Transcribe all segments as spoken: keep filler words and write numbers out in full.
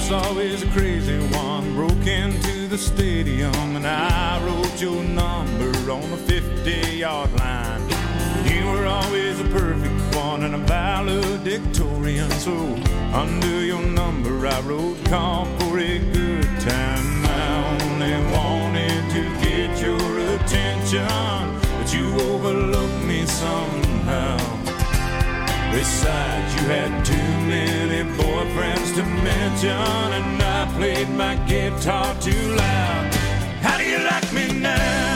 was always a crazy one. Broke into the stadium and I wrote your number on the fifty-yard line. You were always a perfect one and a valedictorian. So under your number I wrote, call for a good time. I only wanted to get your attention, but you overlooked me somehow. Besides, you had too many boyfriends to mention, and I played my guitar too loud. How do you like me now?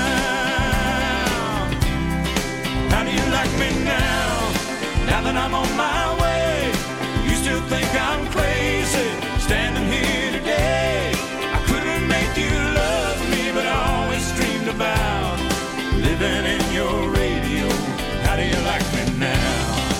How do you like me now? Now that I'm on my way, you still think I'm crazy, standing here today. I couldn't make you love me, but I always dreamed about living in your radio. How do you like me now?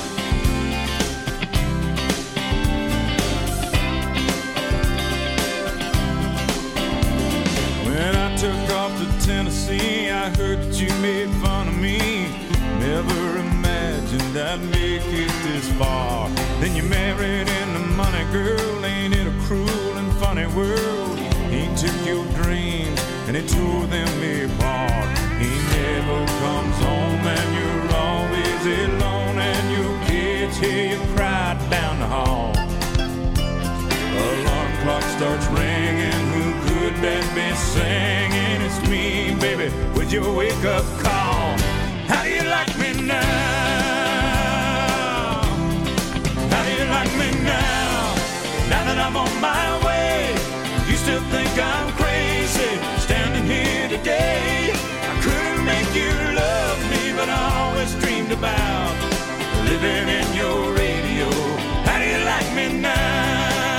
When I took off to Tennessee, I heard that you made fun of me. Never imagined I'd make it this far. Then you married into money, girl. Ain't it a cruel and funny world? He took your dreams and he tore them apart. He never comes home and you're always alone, and your kids hear you cry down the hall. Alarm clock starts ringing. Who could that be singing? It's me, baby, with your wake-up call. How do you like me now? How do you like me now? Now that I'm on my way, you still think I'm crazy, standing here today. I couldn't make you love me, but I always dreamed about living in your radio. How do you like me now?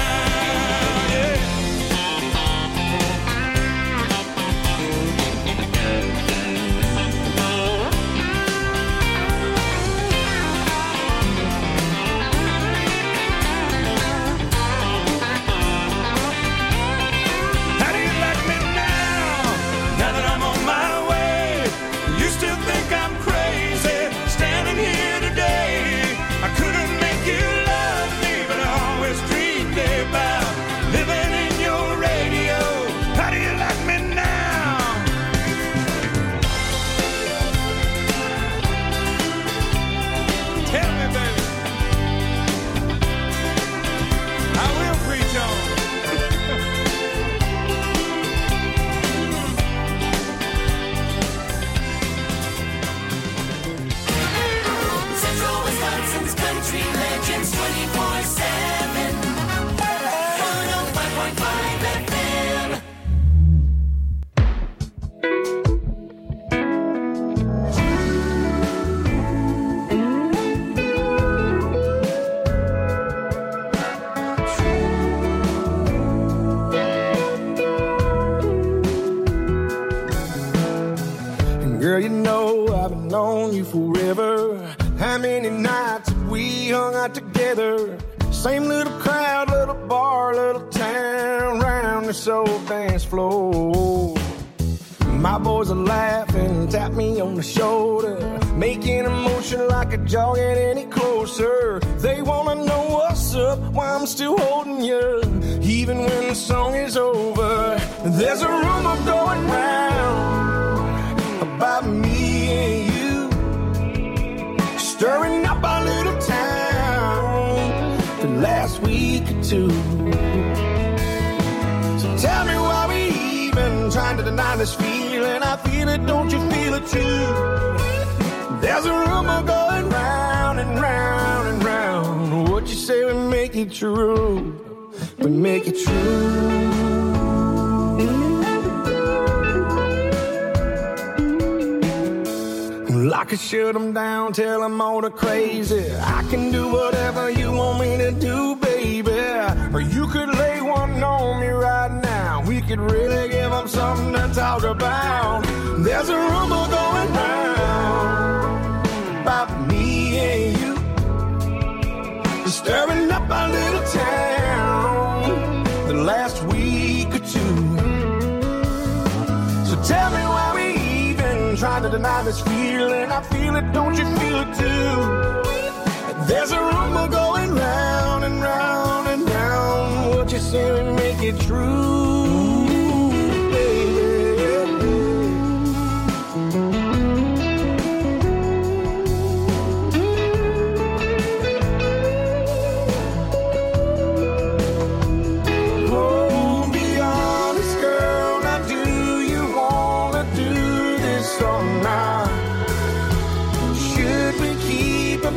Girl, you know I've known you forever. How many nights have we hung out together? Same little crowd, little bar, little town, round this old dance floor. My boys are laughing, tap me on the shoulder, making a motion like a jog get any closer. They wanna know what's up, why I'm still holding you, even when the song is over. There's a rumor going round about me and you, stirring up our little town the last week or two. So tell me why we even trying to deny this feeling. I feel it, don't you feel it too? There's a rumor going round and round and round. What you say we make it true, we make it true. I could shut them down, tell them all the crazy. I can do whatever you want me to do, baby. Or you could lay one on me right now. We could really give them something to talk about. There's a rumor going round about me and you, stirring up our little town the last week or two. So tell me why we trying to deny this feeling. I feel it, don't you feel it too? There's a rumor going round and round and round. What you say we make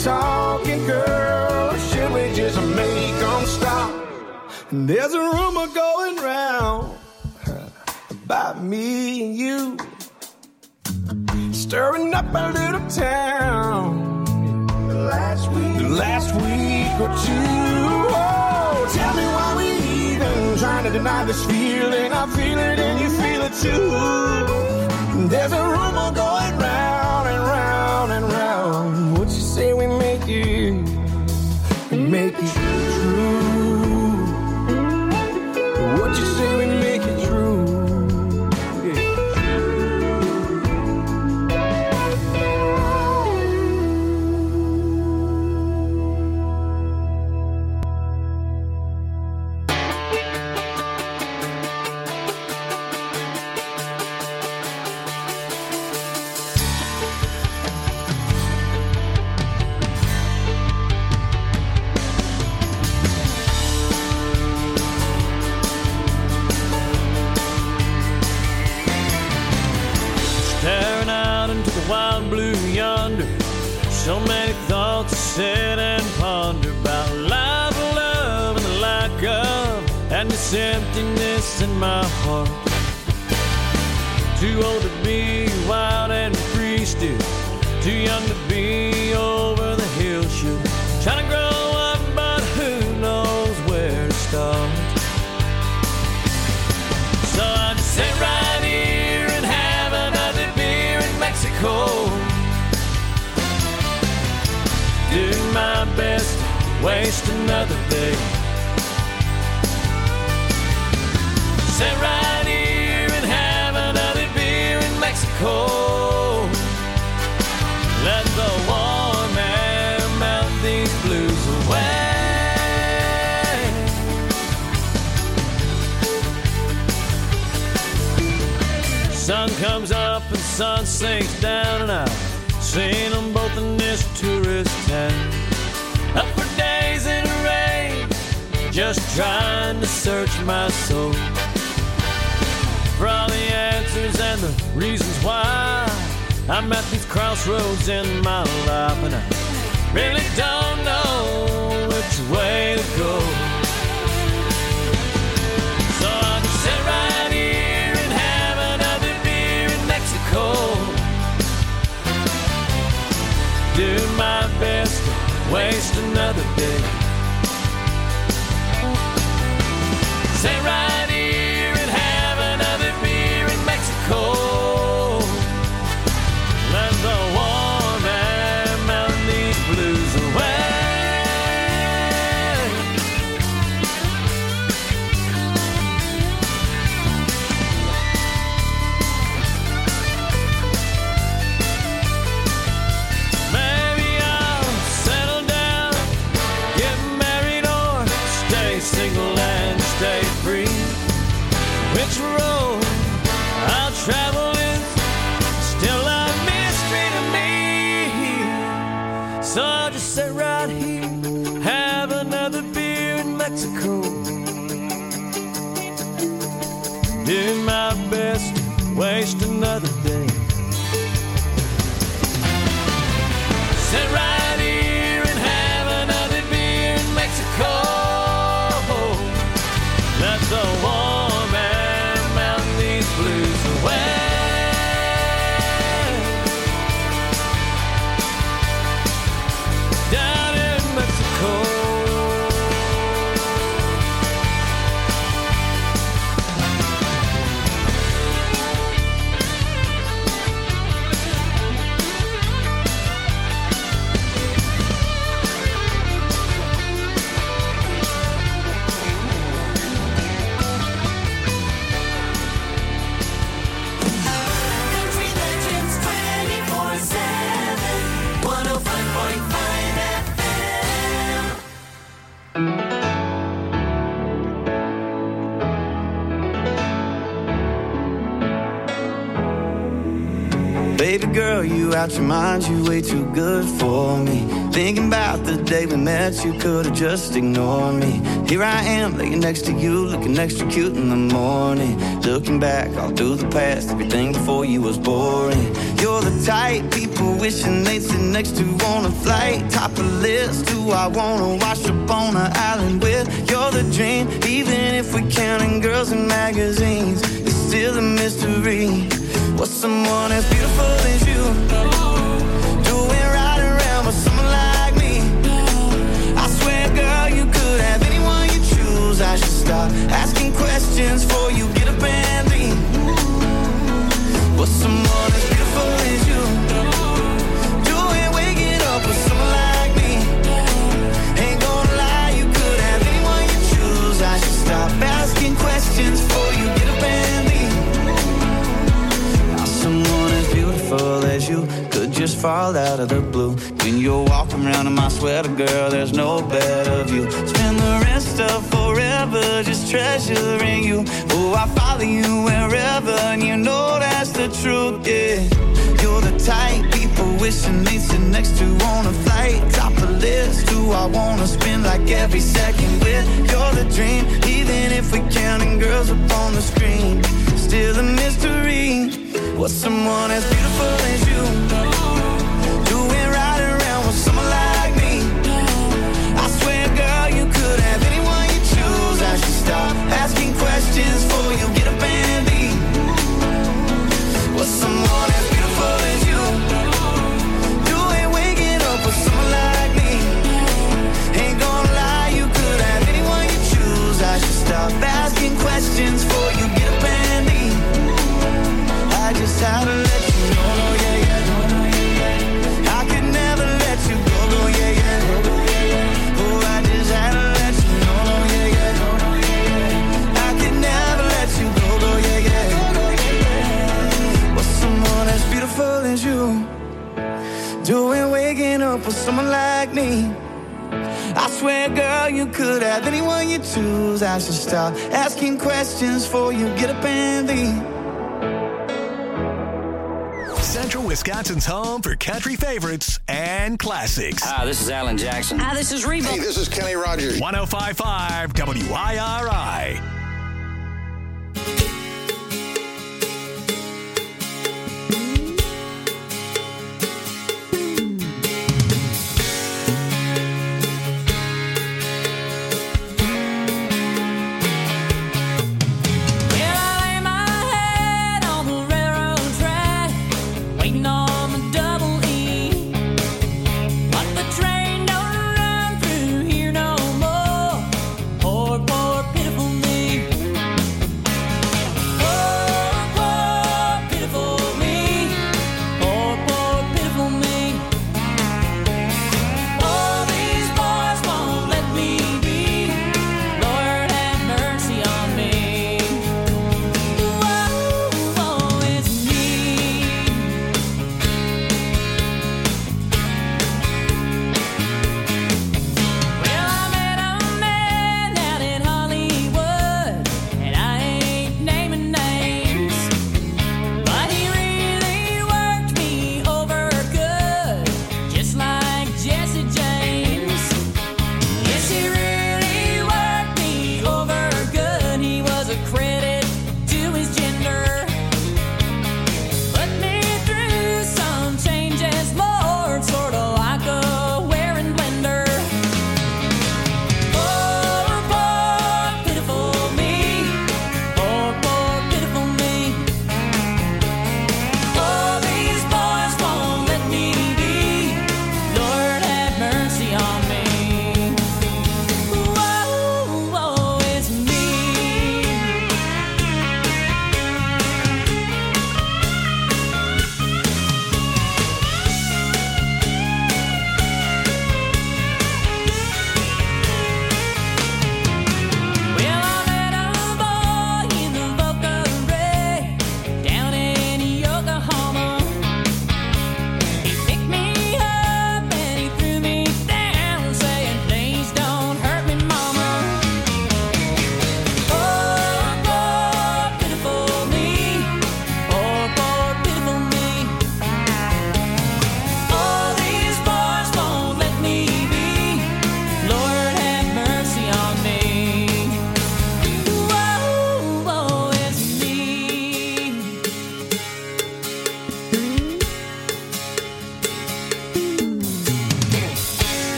talking, girl, or should we just make them stop? And there's a rumor going round about me and you, stirring up a little town the last week, the last week or two. Oh, tell me why we even trying to deny this feeling. I feel it and you feel it too. There's a rumor going round and round and round. What you say we make it, we make it true. What you say we make it true. Wild blue yonder, so many thoughts to sit and ponder about life, love, and the lack of, and this emptiness in my heart. Too old to be wild and free still, too young to be over the hill shoot. Trying to grow up, but who knows where to start. So I just sit right here and have another beer in Mexico. Do my best to waste another day. Sit right here and have another beer in Mexico. Let the warm air melt these blues away. Sun comes up and sun sinks down, and I've seen them both in this tourist town. Up for days in the rain, just trying to search my soul for all the answers and the reasons why I'm at these crossroads in my life, and I really don't know which way to go. So I'll just sit right here and have another beer in Mexico. Do my best to waste another day. Sit right here and have another beer in Mexico. Let the warm air melt these blues away. Maybe I'll settle down, get married, or stay single and stay free. Which road I'll travel is still a mystery to me. So I'll just sit right here, have another beer in Mexico. Do my best to waste another day. Sit right here and have another beer in Mexico. Let the warm air melt these blues away. Down in Mexico. Country Legends twenty-four seven, one oh five point five F M. Baby girl, you out your mind, you way too good for me. Thinking about the day we met, you could've just ignored me. Here I am, laying next to you, looking extra cute in the morning. Looking back all through the past, everything before you was boring. You're the type people wishing they'd sit next to on a flight. Top of the list, who I wanna wash up on an island with. You're the dream, even if we're counting girls in magazines. It's still a mystery. What's someone as beautiful as you doing right around with someone like me? I swear, girl, you could have anyone you choose. I should stop asking questions before you get up and leave. What's someone as beautiful as you doing waking up with someone like me? Ain't gonna lie, you could have anyone you choose. I should stop asking questions before you get up and leave. Now someone as beautiful as you could just fall out of the blue. When you're walking around in my sweater, girl, there's no better view. Spend the rest of forever just treasuring you. Oh, I follow you wherever, and you know that's the truth, yeah. You're the type people wishing they'd sit next to on a flight. Top of the list, who I wanna spend like every second with. You're the dream, even if we're counting girls up on the screen. Still a mystery. What's someone as beautiful as you doing right around with someone like me? I swear, girl, you could have anyone you choose. I should stop asking questions before you get up and leave. What's someone as beautiful as you doing waking up with someone like me? Ain't gonna lie, you could have anyone you choose. I should stop asking questions before you get up and leave. I just had to let you know, no, yeah, yeah, no, no, yeah, yeah. I could never let you go, no, yeah, yeah, no, no, yeah, yeah. Oh, I just had to let you know, no, yeah, yeah, no, no, yeah, yeah. I could never let you go, no, yeah, yeah, no, no, yeah, yeah. What's someone as beautiful as you doing waking up with someone like me? I swear, girl, you could have anyone you choose. I should stop asking questions before you get up and leave. Central Wisconsin's home for country favorites and classics. Hi, this is Alan Jackson. Hi, this is Reba. Hey, this is Kenny Rogers. one oh five point five W I R I. Poor, poor, pitiful me.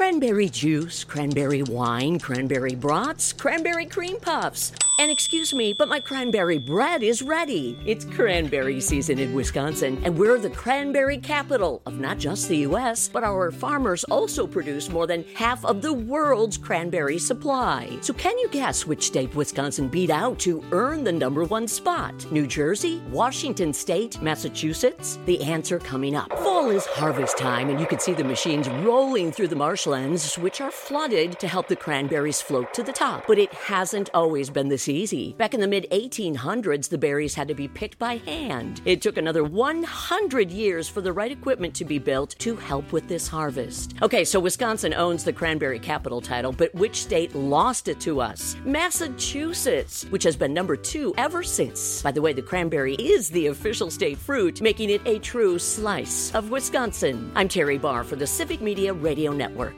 Cranberry juice, cranberry wine, cranberry brats, cranberry cream puffs. And excuse me, but my cranberry bread is ready. It's cranberry season in Wisconsin, and we're the cranberry capital of not just the U S, but our farmers also produce more than half of the world's cranberry supply. So can you guess which state Wisconsin beat out to earn the number one spot? New Jersey, Washington State, Massachusetts? The answer coming up. Fall is harvest time, and you can see the machines rolling through the marshlands, which are flooded to help the cranberries float to the top. But it hasn't always been this easy. Back in the mid eighteen hundreds, the berries had to be picked by hand. It took another one hundred years for the right equipment to be built to help with this harvest. Okay, so Wisconsin owns the cranberry capital title, but which state lost it to us? Massachusetts, which has been number two ever since. By the way, the cranberry is the official state fruit, making it a true slice of Wisconsin. I'm Terry Barr for the Civic Media Radio Network.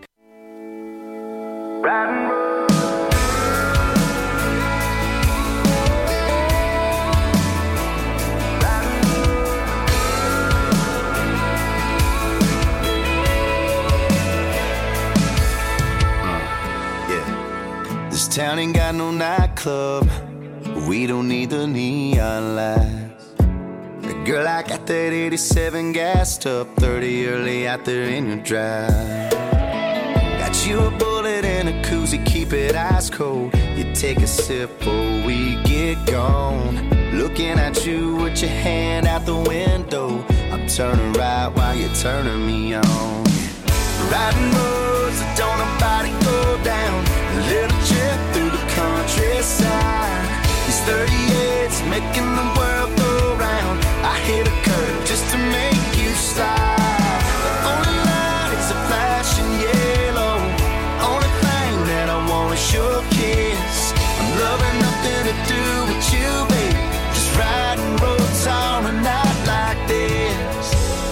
This town ain't got no nightclub. We don't need the neon lights. Girl, I got that eighty-seven gassed up, thirty early out there in your drive. Got you a bullet and a koozie, keep it ice cold. You take a sip before we get gone. Looking at you with your hand out the window. I'm turning right while you're turning me on. Riding roads that don't nobody go down. A little trip through the countryside. These thirty-eights making the world go round. I hit a curve just to make you slide. The only light is a flashing yellow. Only thing that I want is your kiss. I'm loving nothing to do with you, baby. Just riding roads on a night like this.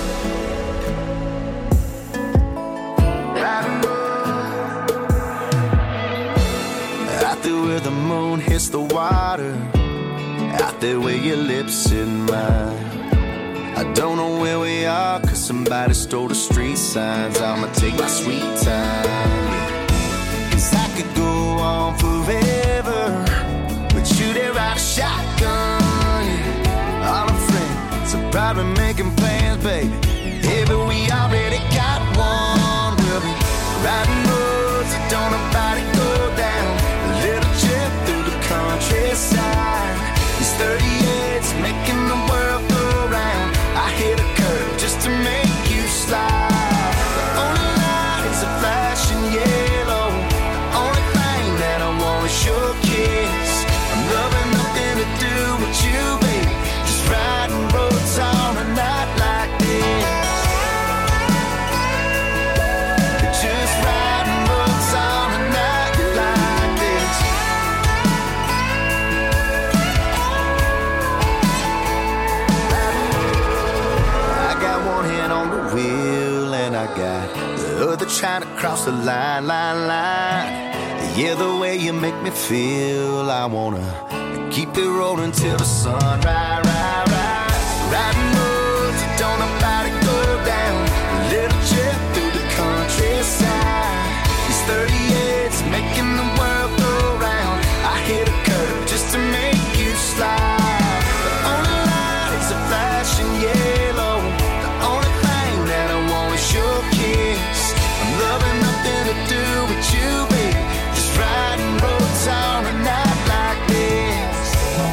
Riding roads out there where the moon hits the water. Out there where your lips in mine. I don't know where we are, cause somebody stole the street signs. I'ma take my sweet time, yeah. Cause I could go on forever, but you there ride a shotgun, yeah. All our friends are probably making plans, baby. Yeah, but we already got one. We'll be riding roads that don't nobody go down. A little trip through the countryside. These thirty-eights making the world go round. I hit a curve just to make you slide. The only light is a flashing yellow. The only thing that I want is your kiss. I'm loving nothing to do with you, baby. Just riding roads on a night like this. Just riding roads on a night like this. On the wheel and I got the other trying to cross the line, line, line. Yeah, the way you make me feel, I wanna keep it rolling till the sun rise, rise, rise. Riding roads that don't nobody go down. A little trip through the countryside. These thirty-eights making the world go round. I hit a curve just to make you slide. The only light is a flashing yellow. Your kiss. I'm loving nothing to do with you, baby. Just riding roads on a night like this.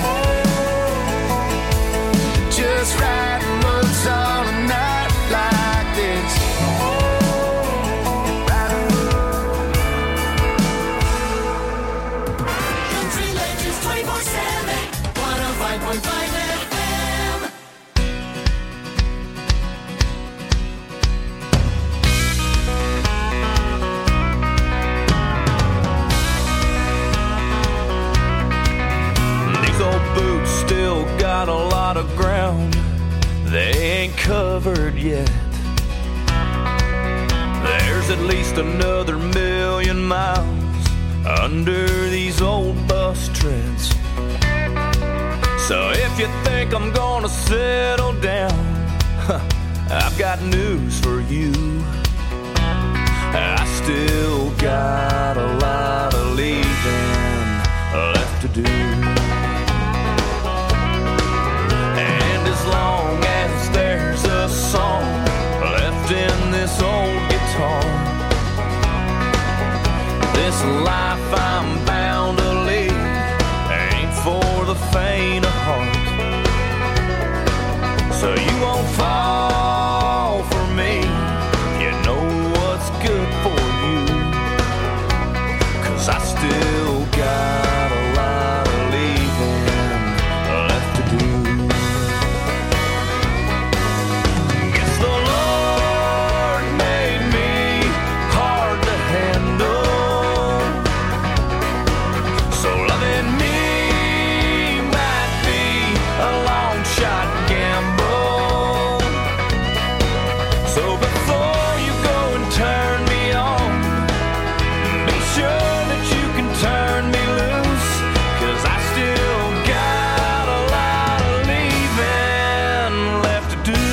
Just riding roads on a night like this. Country Legends twenty-four seven, one oh five point five F M. Boots still got a lot of ground they ain't covered yet. There's at least another million miles under these old bus treads. So if you think I'm gonna settle down, I've got news for you. I still got a lot of leaving left to do. And as long as there's a song left in this old guitar, this life I'm bound to lead ain't for the faint of heart. So you won't fall for me, you know what's good for you, 'cause I still got a lot of leaving left to do. Guess the Lord made me hard to handle, so loving me might be a long shot gamble. So before you go and turn me on, be sure that you can turn me loose, 'cause I still got a lot of leaving left to do.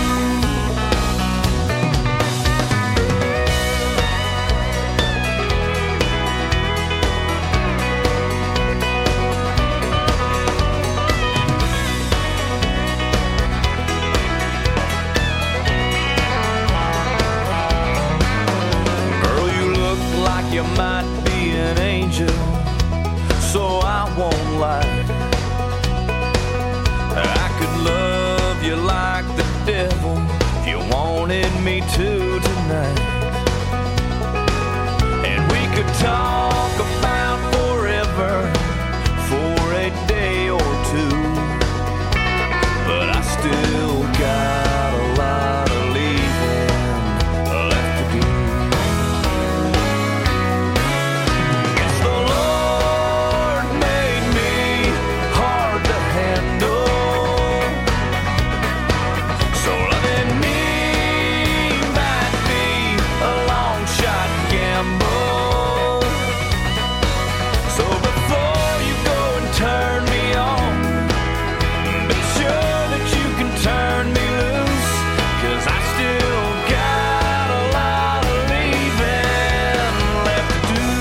Girl, you look like you might be an angel, so I won't lie. I could love you like the devil if you wanted me to tonight. And we could talk about forever for a day or two, but I still got a lot of leaving left to do. Guess the Lord made me hard to handle, so loving me might be a long shot gamble. So before you go and turn me on, be sure that you can turn me loose, 'cause I still got a lot of leaving left to do.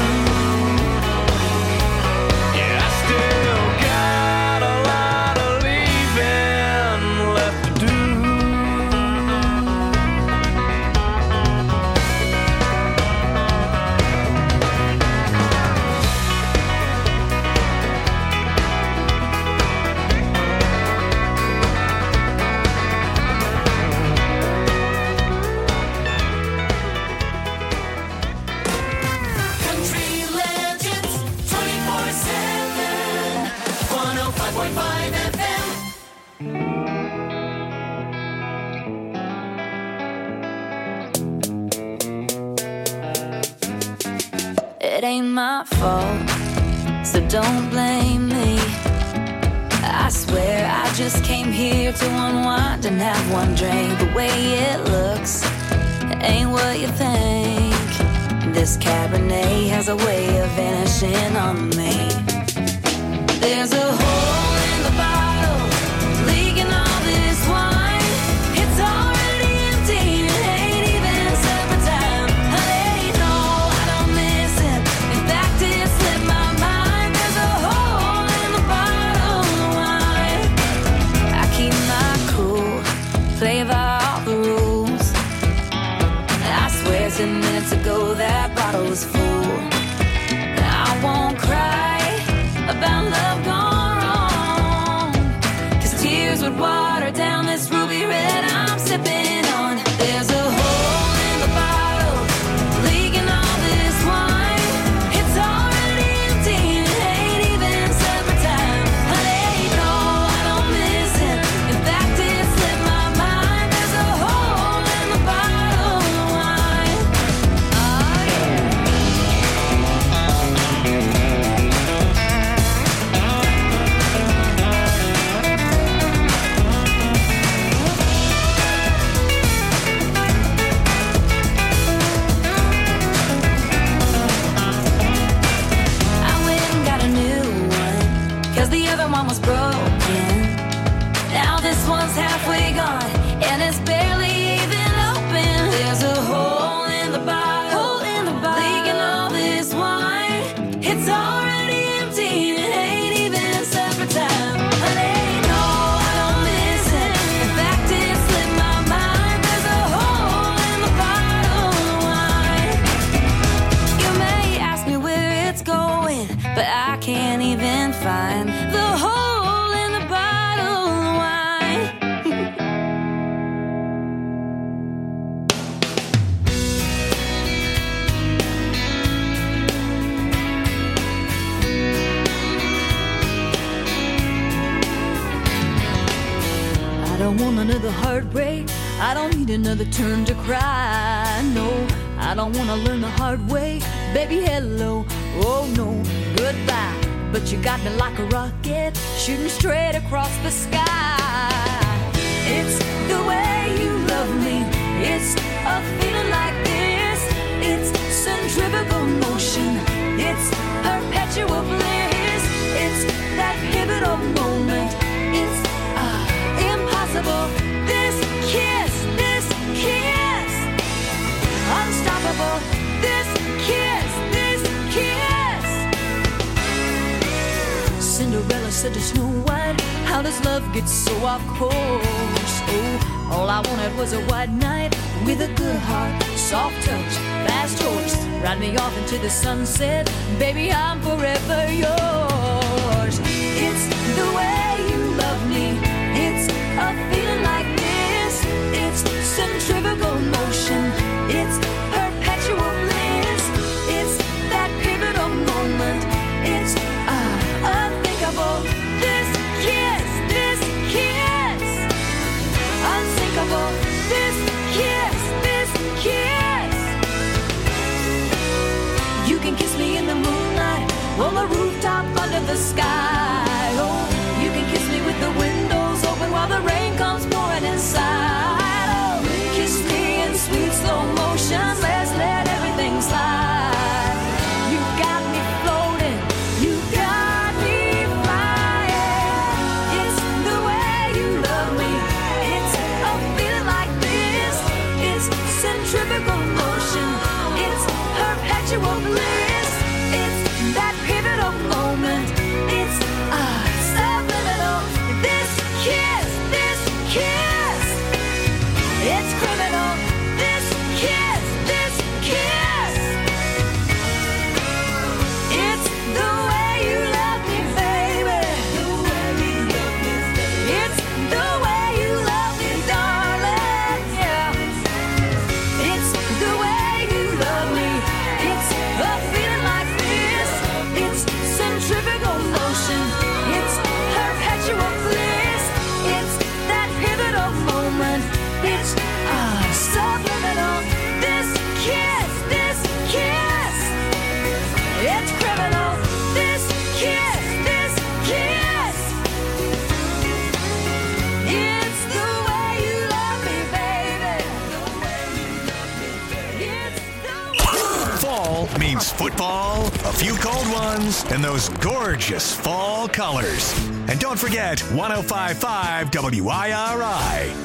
Yeah, I still got a lot of leaving left to do. Country Legends twenty-four seven, one oh five point five F M. It ain't my fault, so don't blame me. I swear I just came here to unwind and have one drink. The way it looks ain't what you think. This Cabernet has a way of vanishing on me. There's a hole in the bottle, leaking all this wine. It's already empty, it ain't even supper time. I let you know I don't miss it. In fact, it slipped my mind. There's a hole in the bottle of wine. I keep my cool, play by all the rules. I swear ten minutes ago that bottle was full. I won't cry about love gone wrong, 'cause tears would water down this ruby red I'm sipping on. There's a hole in the bottle, leaking all this wine. It's already empty, it ain't even supper time. I let you know I don't miss it. In fact, it slipped my mind. There's a hole in the bottle of wine. Oh yeah. don't want another heartbreak. I don't need another turn to cry. No, I don't want to learn the hard way. Baby, hello, oh no, goodbye. But you got me like a rocket, shooting straight across the sky. It's the way you love me. It's a feeling like this. It's centrifugal motion. It's perpetual bliss. It's that pivotal moment. It's uh, impossible. This kiss, this kiss, unstoppable. This kiss, this kiss. Cinderella said to Snow White, how does love get so off course? Oh, all I wanted was a white knight with a good heart, soft touch, fast horse. Ride me off into the sunset, baby, I'm forever yours. It's the way you love me. It's a feeling like this. It's centrifugal motion. It's perpetual bliss. It's that pivotal moment. It's uh, unthinkable. This kiss, this kiss, unsinkable. This kiss, this kiss. You can kiss me in the moonlight, on the rooftop under the sky. Oh, you can kiss me with the windows open while the rain comes pouring inside. Oh, kiss me in sweet slow motion. Let's let everything slide. You got me floating. You got me flying. It's the way you love me. It's a feeling like this. It's centrifugal motion. It's perpetual bliss. It's that pivotal moment. It's uh, subliminal. This kiss, this kiss, it's criminal. This kiss, this kiss, it's the way you love me, baby. It's the way you love me, darling. Yeah. It's the way you love me. It's a feeling like this. It's centrifugal motion. It's perpetual bliss. It's that pivotal moment. It's ah subliminal. This kiss, this kiss, it's criminal. This kiss, this kiss, it's the way you love me, baby. It's the way. Fall means football, a few cold ones, and those gorgeous fall colors. And don't forget one oh five point five W I R I.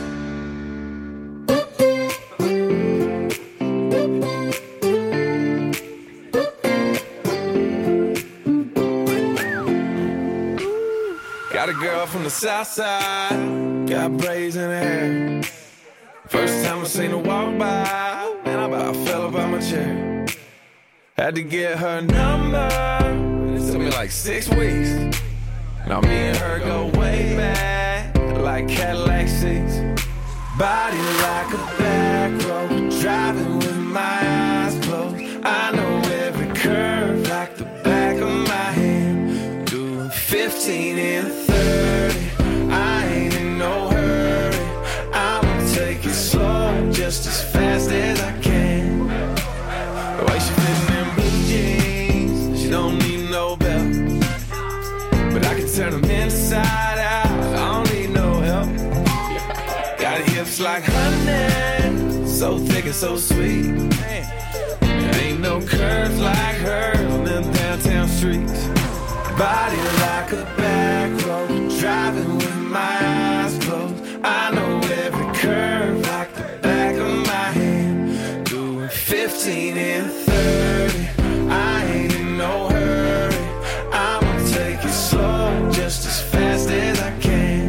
Got a girl from the south side, got braids in her hair. First time I seen her walk by, man, I about fell up out my chair. Had to get her number, it took me like six weeks. Now me and her go way back, like Cadillac seats. Body like a back road, driving with my eyes closed. I know every curve like the back of my hand. Doing fifteen and thirty, I ain't in no hurry. I'ma take it slow, just as fast as I can. The way she fitting in blue jeans, she don't need no belt. But I can turn them inside out, I don't need no help. Got hips like honey, so thick and so sweet. There ain't no curves like hers on them downtown streets. Body like a back road, driving with my eyes closed. I know every curve like the back of my hand. Doing fifteen and thirty, I ain't in no hurry. I'ma take it slow, just as fast as I can.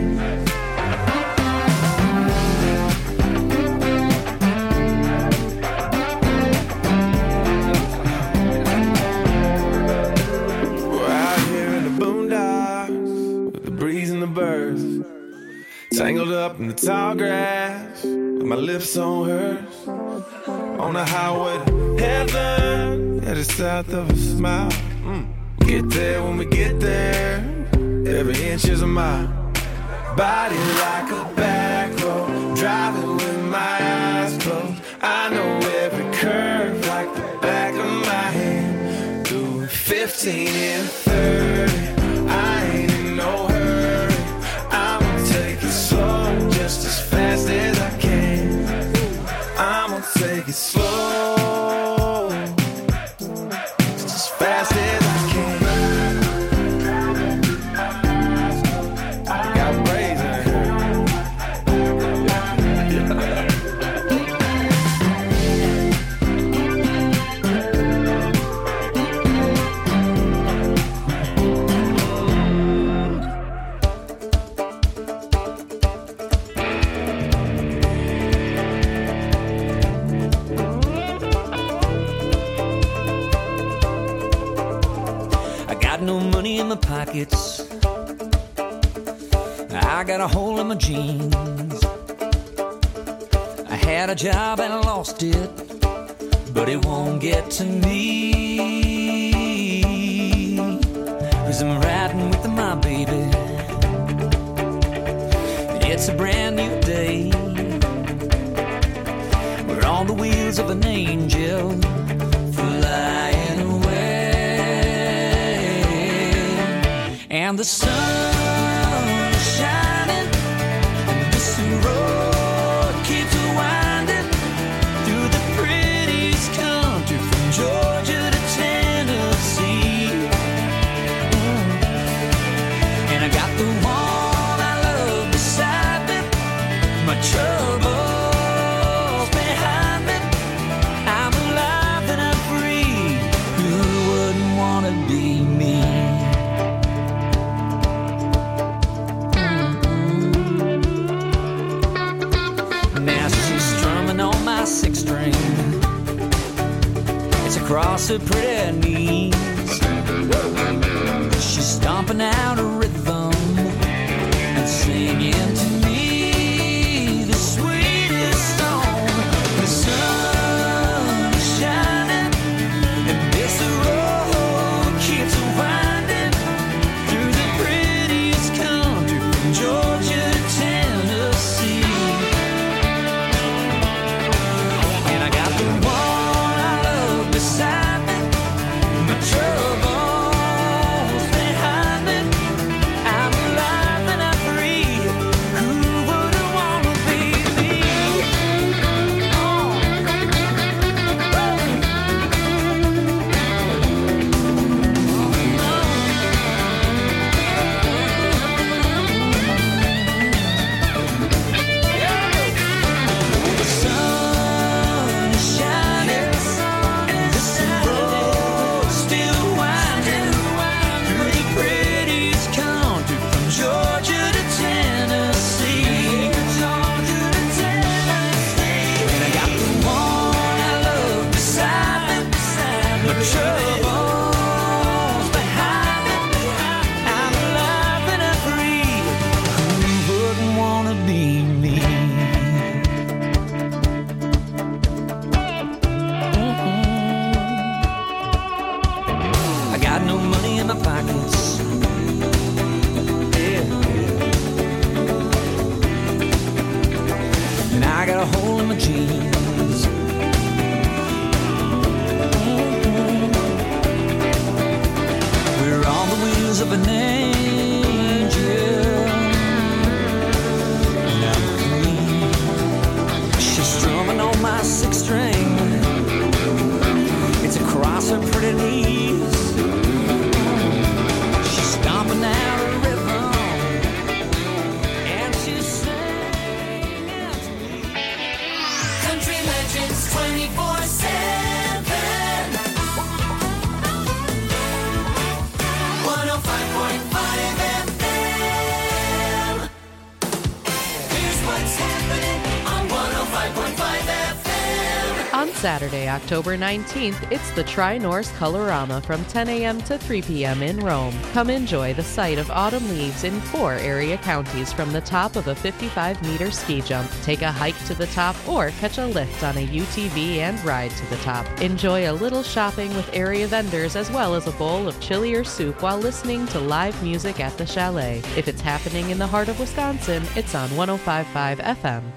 Tangled up in the tall grass, with my lips on hers. On the highway to heaven, at the south of a smile. Mm. Get there when we get there, every inch is a mile. body like a back road, driving with my eyes closed. I know every curve like the back of my hand. Doing fifteen and thirty, I ain't in no hurry. I'ma take it slow, just as fast as I can. I'ma take it slow, just as fast as I can. No money in my pockets, I got a hole in my jeans. I had a job and I lost it, but it won't get to me, 'cause I'm riding with my baby. It's a brand new day, we're on the wheels of an angel flying away. And the sun is shining, and this road keeps winding through the prettiest country from Georgia to Tennessee. Mm. And I got the one I love beside me, my troubles behind me. I'm alive and I'm free, who wouldn't want to be me? Six string, it's across her pretty knees. She's stomping out a rhythm and singing to me the sweetest song. The sun is shining, and this road keeps winding through the prettiest country from Georgia to Tennessee. Beside me, my troubles behind me. I'm alive and I'm free. Who wouldn't wanna be me? Oh. The sun is shining, Georgia to Tennessee. Georgia to Tennessee. And I got the one I love beside me, my troubles behind me. I'm alive and I'm free. Who wouldn't wanna be me? Mm-hmm. I got no money in my pockets, and I got a hole in my jeans. Mm-hmm. We're on the wheels of an angel. Now me, she's strumming on my six string. It's across her pretty knees. She's stomping out a rhythm, and she's twenty-four seven one oh five point five F M. Here's what's happening on one oh five point five F M. On Saturday, October nineteenth, it's the Tri-Norse Colorama from ten a.m. to three p.m. in Rome. Come enjoy the sight of autumn leaves in four area counties from the top of a fifty-five meter ski jump. Take a hike to the top or catch a lift on a U T V and ride to the top. Enjoy a little shopping with area vendors as well as a bowl of chili or soup while listening to live music at the chalet. If it's happening in the heart of Wisconsin, it's on one oh five point five F M.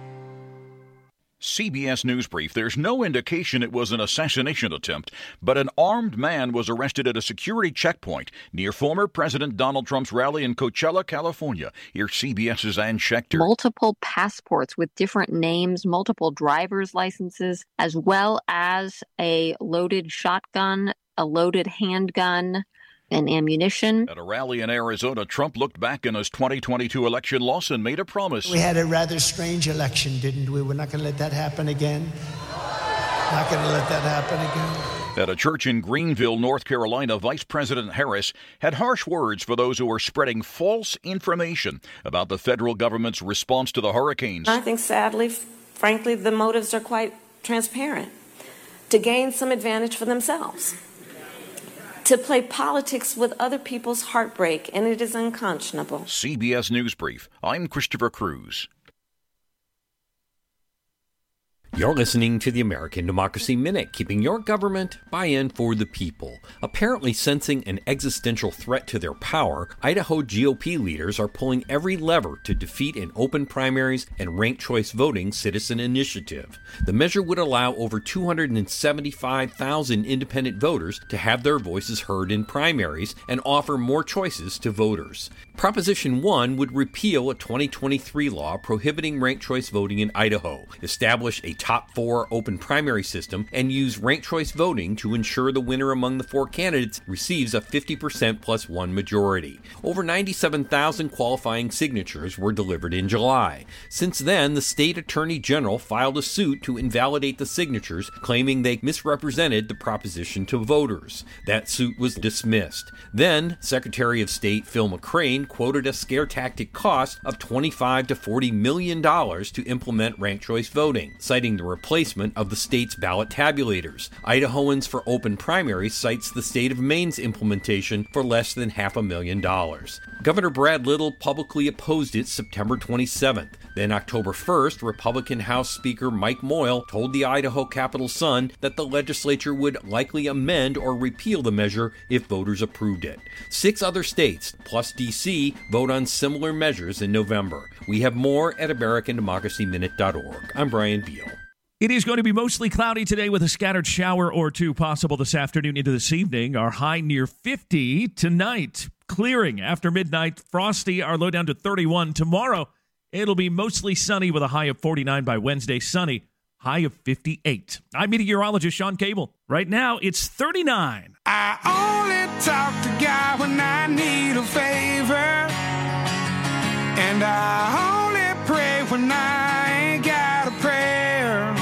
C B S News Brief. There's no indication it was an assassination attempt, but an armed man was arrested at a security checkpoint near former President Donald Trump's rally in Coachella, California. Here's CBS's Ann Schechter. Multiple passports with different names, multiple driver's licenses, as well as a loaded shotgun, a loaded handgun, and ammunition. At a rally in Arizona, Trump looked back in his twenty twenty-two election loss and made a promise. We had a rather strange election, didn't we? We're not going to let that happen again. Not going to let that happen again. At a church in Greenville, North Carolina, Vice President Harris had harsh words for those who are spreading false information about the federal government's response to the hurricanes. I think, sadly, frankly, the motives are quite transparent. To gain some advantage for themselves. To play politics with other people's heartbreak, and it is unconscionable. C B S News Brief. I'm Christopher Cruz. You're listening to the American Democracy Minute, keeping your government by-in for the people. Apparently sensing an existential threat to their power, Idaho G O P leaders are pulling every lever to defeat an open primaries and ranked choice voting citizen initiative. The measure would allow over two hundred seventy-five thousand independent voters to have their voices heard in primaries and offer more choices to voters. Proposition one would repeal a twenty twenty-three law prohibiting ranked choice voting in Idaho, establish a top four open primary system, and use ranked choice voting to ensure the winner among the four candidates receives a fifty percent plus one majority. Over ninety-seven thousand qualifying signatures were delivered in July. Since then, the state attorney general filed a suit to invalidate the signatures, claiming they misrepresented the proposition to voters. That suit was dismissed. Then, Secretary of State Phil McCrane quoted a scare tactic cost of twenty-five to forty million dollars to implement ranked choice voting, citing the replacement of the state's ballot tabulators. Idahoans for Open Primaries cites the state of Maine's implementation for less than half a million dollars. Governor Brad Little publicly opposed it September twenty-seventh. Then October first, Republican House Speaker Mike Moyle told the Idaho Capital Sun that the legislature would likely amend or repeal the measure if voters approved it. Six other states, plus D C, vote on similar measures in November. We have more at American Democracy Minute dot org. I'm Brian Beal. It is going to be mostly cloudy today with a scattered shower or two possible this afternoon into this evening. Our high near fifty tonight. Clearing after midnight. Frosty, our low down to thirty-one. Tomorrow, it'll be mostly sunny with a high of forty-nine. By Wednesday, sunny, high of fifty-eight. I'm meteorologist Sean Cable. Right now, it's thirty-nine. I only talk to God when I need a favor, and I only pray when I ain't got a prayer.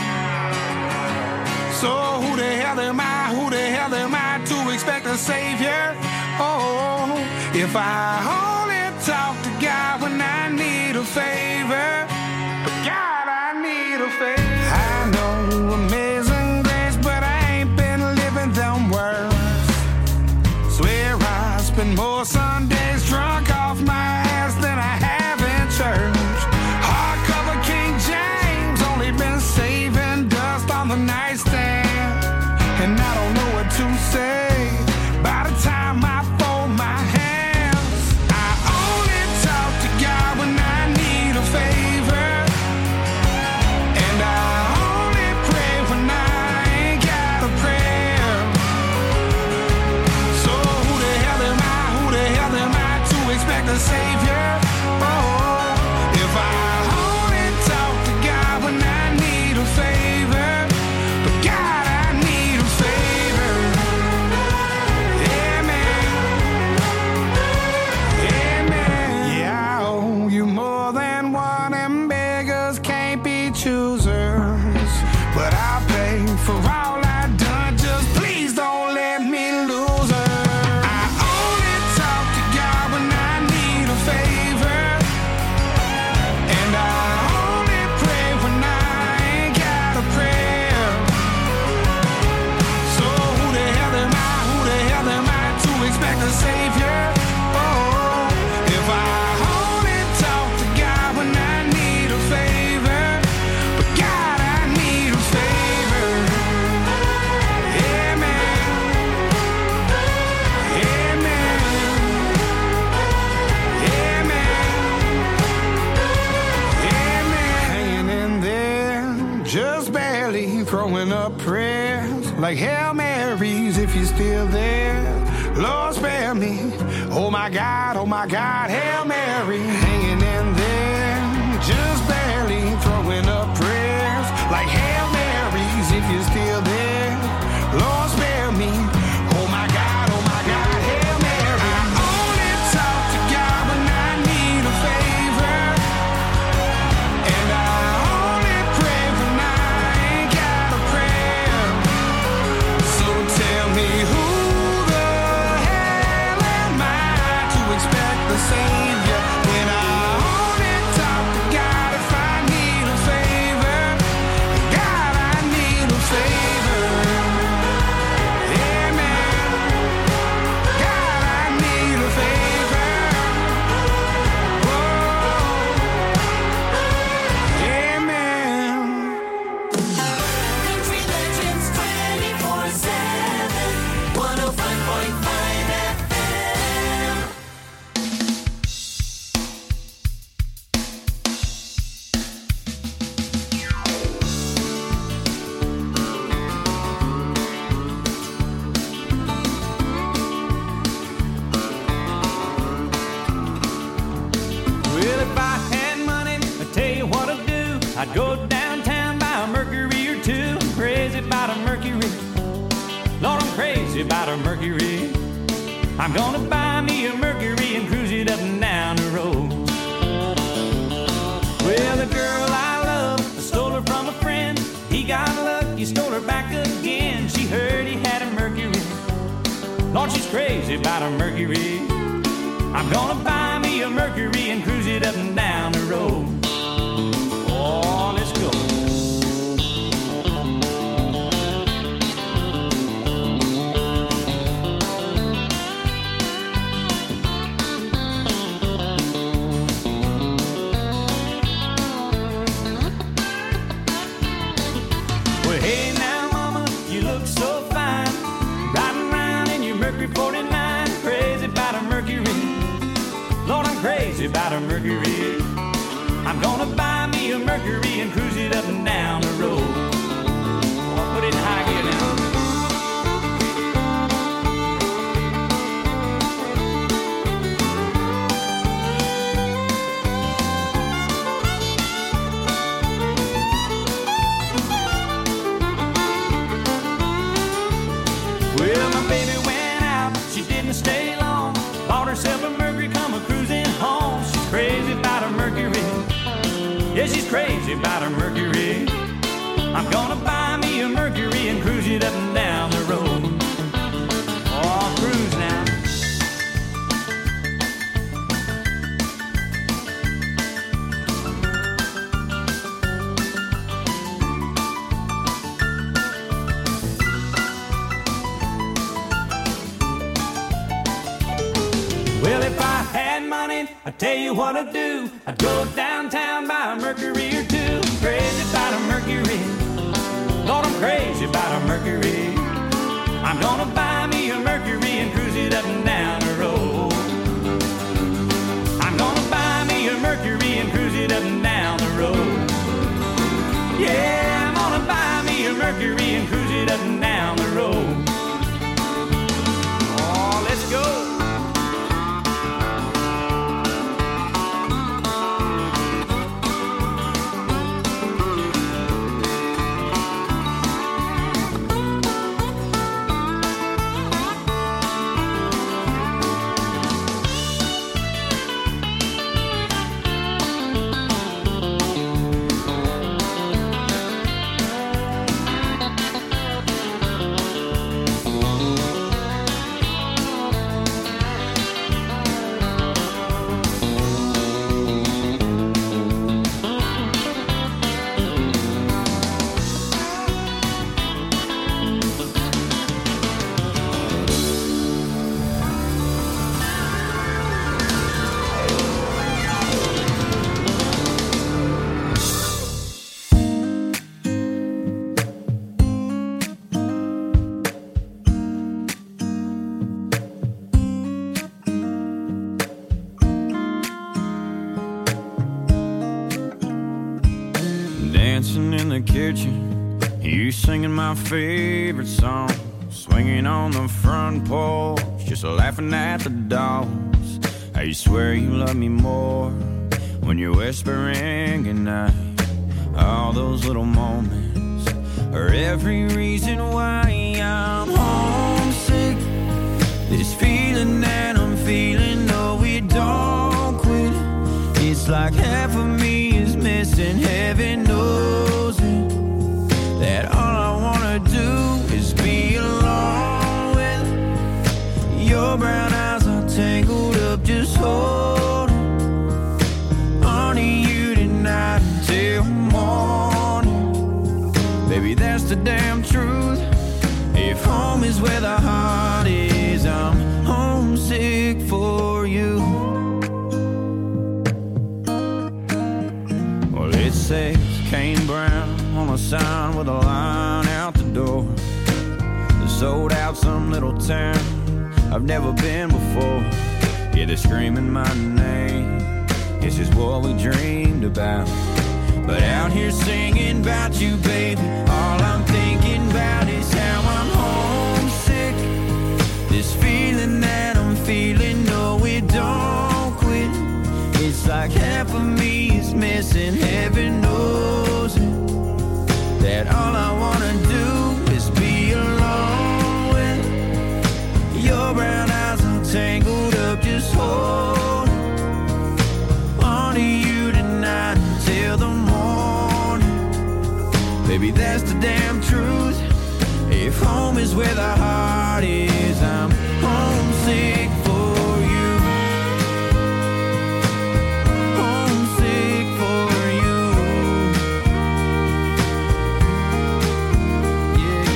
So who the hell am I, who the hell am I to expect a savior? Oh, if I only talk to God when I need a favor, God, I need a favor. I know amazing grace, but I ain't been living them words. Swear I spend more Sundays drunk off my ass than I have in church. Hardcover King James, only been saving dust on the nightstand, and I don't know what to say by the time I fold my hands. I only talk to God when I need a favor, and I only pray when I ain't got a prayer. So who the hell am I, who the hell am I to expect a savior? Oh, if I only talk to God when I need a favor, but God, I need a favor. like Hail Marys if you're still there. Lord, spare me. Oh my God, oh my God, Hail Mary. Hanging in there, just barely throwing up prayers, like Hail Marys if you're still there. Lord, spare me. Oh my God, oh my God, Hail Mary. I only talk to God when I need a favor, and I only pray when I ain't got a prayer. So tell me, who the hell am I to expect the Savior when I only talk to God if I need a favor? God, I need a favor. Amen. God, I need a favor. Whoa. Amen. Country Legends twenty-four seven, one oh five point five F M. Well, if I had money, I'd tell you what I'd do. I'd go downtown, buy a Mercury or two. I'm crazy about a Mercury. Lord, I'm crazy about a Mercury. I'm gonna buy me a Mercury and cruise it up and down the road. Well, the girl I love, I stole her from a friend. He got lucky, stole her back again. She heard he had a Mercury. Lord, she's crazy about a Mercury. I'm gonna buy me a Mercury and cruise it up and down the road. Oh, let's go. Well, hey now, mama, you look so fine. Riding around in your Mercury forty-nine. Crazy about a Mercury. Lord, I'm crazy about a Mercury. I'm gonna buy me a Mercury and cruise it up and down the road. Oh, put it in high gear now. Well, my baby went out, she didn't stay long. Bought herself a Mercury, come a cruising home. She's crazy about a Mercury. Yeah, she's crazy about a Mercury. I'm gonna buy me a Mercury and cruise it up and down the road. Oh, cruise now. Well, if I had money, I'd tell you what I'd do. I'd go downtown, buy a Mercury or two. Crazy about a Mercury. Lord, I'm crazy about a Mercury. I'm gonna buy me a Mercury and cruise it up and down the road. I'm gonna buy me a Mercury and cruise it up and down the road. Yeah, I'm gonna buy me a Mercury and cruise it up and down the road. Oh, let's go. Dancing in the kitchen, you you singing my favorite song, swinging on the front porch, just laughing at the dogs. How you swear you love me more when you're whispering goodnight. All those little moments are every reason why I'm homesick. This feeling that I'm feeling, no, it don't quit. It's like half of me is missing, heaven knows it. That all I wanna do is be alone with your brown eyes are tangled up, just holding on to you tonight until morning. Baby, that's the damn truth. If home is where the heart is, I'm homesick for you. Well, it says Kane Brown on a sign with a line out the door. They sold out some little town I've never been before. Yeah, they're screaming my name. This is what we dreamed about. But out here singing about you, baby, all I'm thinking about is how I'm homesick. This feeling that I'm feeling, no, it don't quit. It's like half of me is missing, heaven knows it. That all I wanna do is be alone with your brown eyes are tangled up, just hold on to you tonight until the morning. Baby, that's the damn truth. If home is where the heart is, I'm homesick for you. Homesick for you. Yeah,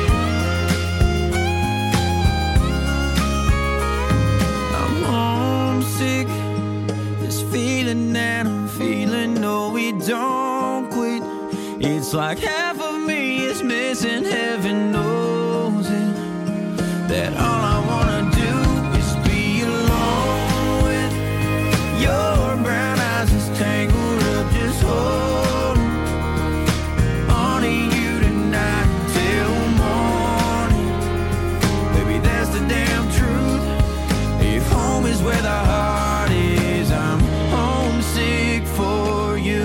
yeah. I'm homesick. This feeling that I'm feeling, no, it don't quit. It's like half of me is missing, heaven knows it. That all I wanna do is be alone with your brown eyes is tangled up, just hold on to you tonight till morning. Baby, that's the damn truth. If home is where the heart is, I'm homesick for you.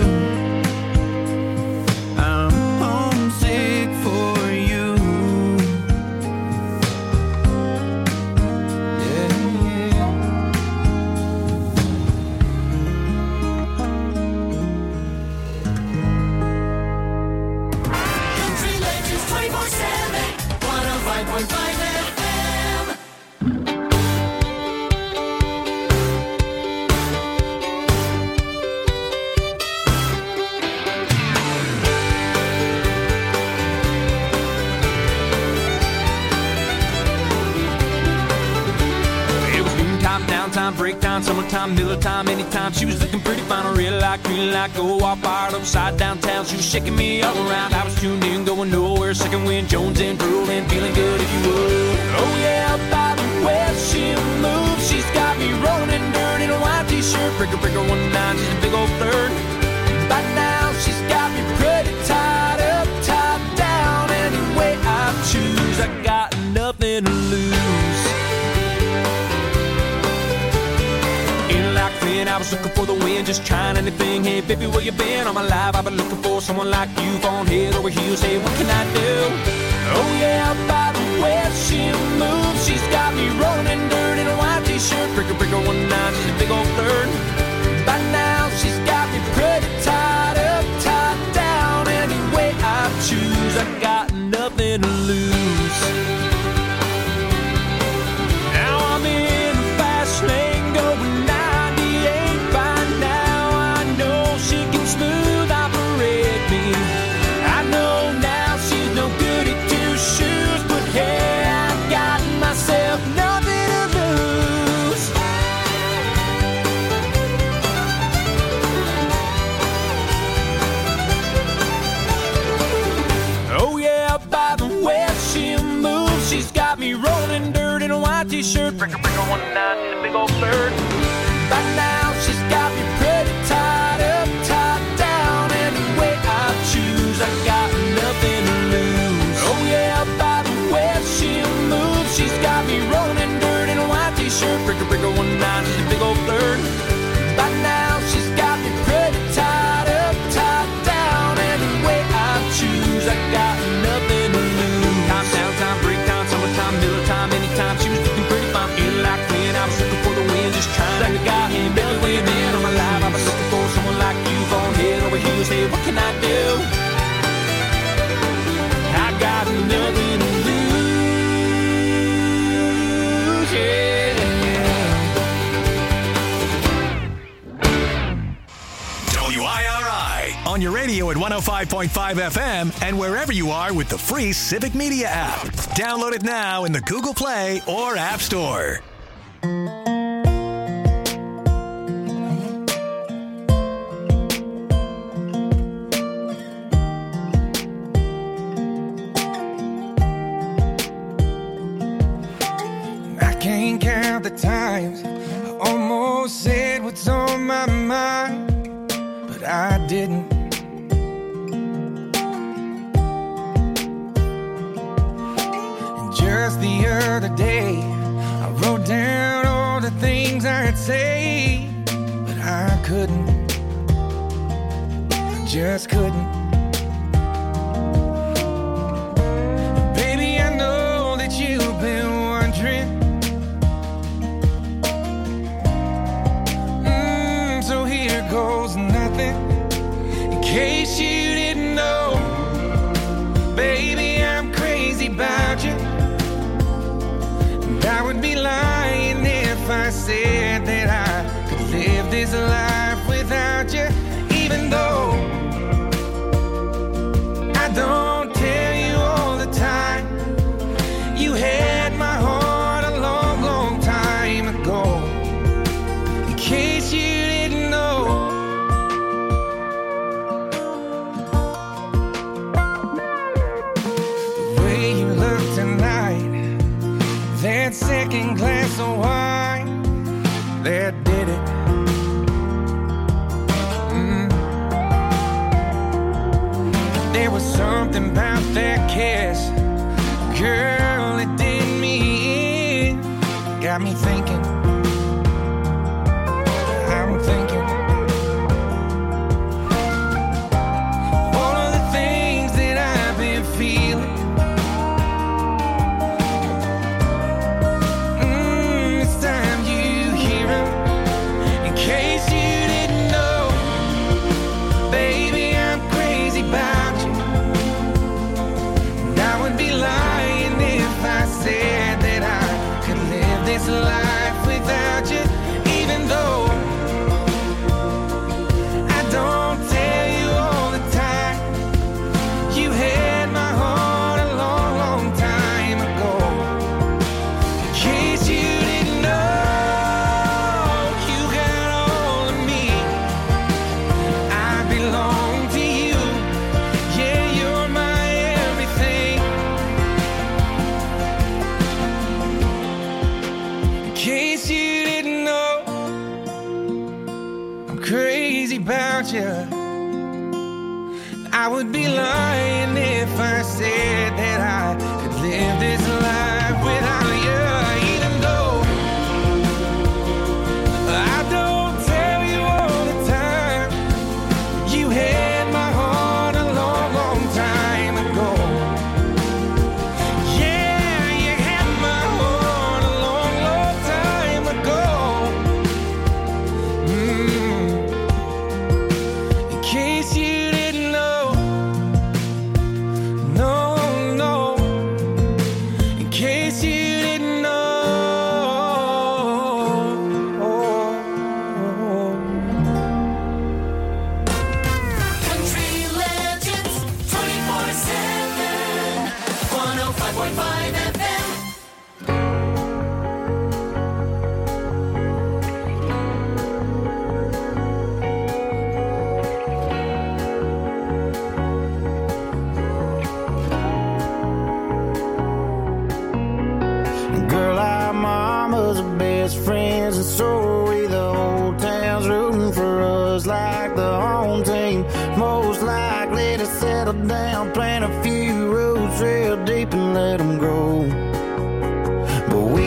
Break time, summertime, middle time, anytime. She was looking pretty fine, I really like, really like. Go walk fired upside downtown. She was shaking me all around. I was tuned in, going nowhere. Second wind, Jones in, rolling, feeling good if you would. Oh yeah, by the way she moves, she's got me rolling in dirt in a white t-shirt. Breaker, breaker, one nine, she's a big old third. By now, she's got me pretty tied up, tied down. Any way I choose, I got nothing to lose. I was looking for the wind, just trying anything. Hey, baby, where you been? All my life I've been looking for someone like you, falling head over heels. Hey, what can I do? Oh yeah, by the way she moves, she's got me rolling in dirt in a white t-shirt. Breaker, breaker, one nine, she's a big old third. By now, she's got me pretty tied up, tied down. Any way I choose, I got nothing to lose. Now I'm in the fast lane going smooth operate me. I know now she's no good at two shoes, but hey, I got myself nothing to lose. Oh yeah, by the way she moves, she's got me rolling dirt in a white t-shirt. Breaker, breaker, one nine, she's a big old bird. By now she's got me pretty tied up, tied down. Any way I choose, I got nothing to lose. got me rolling in dirt in a white t-shirt. Bricker, bricker, one nine, she's a big old flirt. By now she's got me pretty tied up, top down. Any way I choose, I got nothing to lose. Time, downtime, break time, summertime, middle time, anytime. She was looking pretty fine, feeling like when I was looking for the wind, just trying like a guy in belly weighing in on my life. I've been looking for someone like you, falling head over heels. Hey, what can I do? I got nothing to lose, yeah. W I R I on your radio at one oh five point five F M and wherever you are with the free Civic Media app. Download it now in the Google Play or App Store. I can't count the times I almost said what's on my mind, but I didn't. And just the other day, I wrote down all the things I'd say, but I couldn't. I just couldn't. Baby, I know that you've been wondering. So here goes nothing. In case you didn't know, baby, I'm crazy about you. And I would be lying if I said that I could live this life without you. Even though I don't tell you all the time, you had my heart a long, long time ago. In case you didn't know, the way you look tonight, that second glass of wine, that did it. Mm. There was something about that kiss, girl, it did me in. Got me thinking, I'm thinking all of the things that I've been feeling. Mm, it's time you hear 'em. In case you didn't know, baby, I'm crazy about you. And I would be lying if I said that I could live this life without you. Even though I don't tell you all the time, you had my heart a long, long time ago. In case you didn't know, you got all of me. I belong to you. Yeah, you're my everything. In case you didn't know, I'm crazy about you. I would be lying if I said that I could live this life without you. Even though I don't tell you all the time, you had my heart a long, long time ago. Yeah, you had my heart a long, long time ago. Mm. In case you didn't know, no, no. In case you didn't know. Country legends twenty-four seven. one oh five point five F M. Girl, our mamas are best friends, and so are we. The whole town's rooting for us like the home team. Most likely to settle down, plant a few roots real deep and let them grow. But we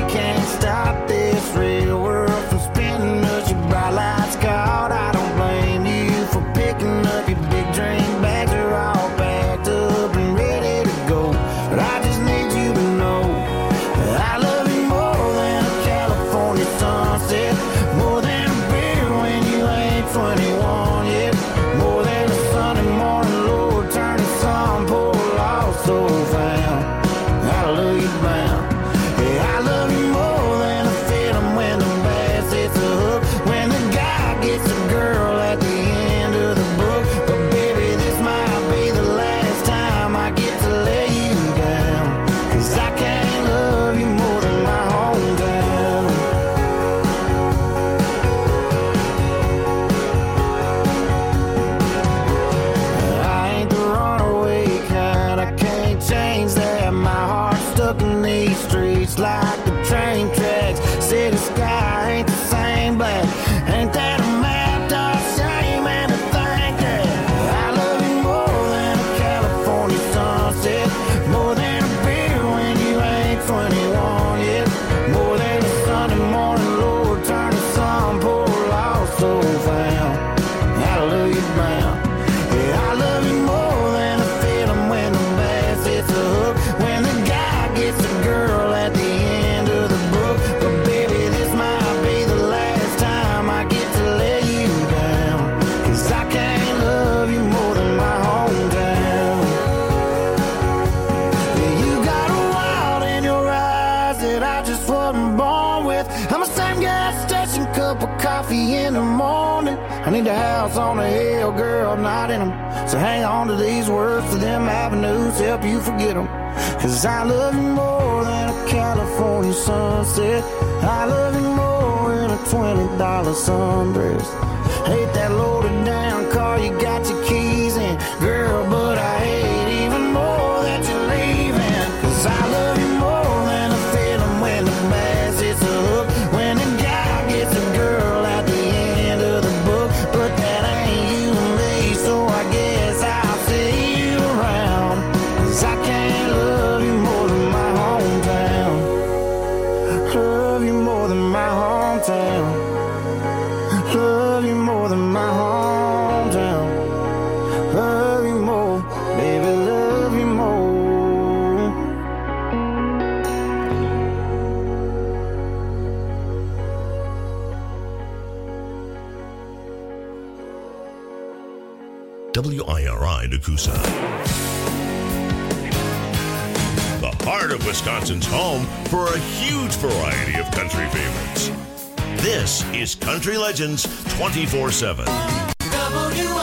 just wasn't born with. I'm a same gas station, cup of coffee in the morning. I need a house on a hill, girl, not in them. So hang on to these words, to them avenues, help you forget them. Cause I love you more than a California sunset. I love you more than a twenty dollar sundress. Hate that loaded down car you got your keys in, girl, but I hate even more that you're leaving. Cause I love you more than a feeling when the bass hits a hook, when the guy gets a girl at the end of the book. But that ain't you and me, so I guess I'll see you around. Cause I can't love you more than my hometown. Love you more than my hometown. Love you more than my hometown. Love you more, baby, love you more. W I R I Nakusa. The heart of Wisconsin's home for a huge variety of country favorites. This is Country Legends twenty-four seven. W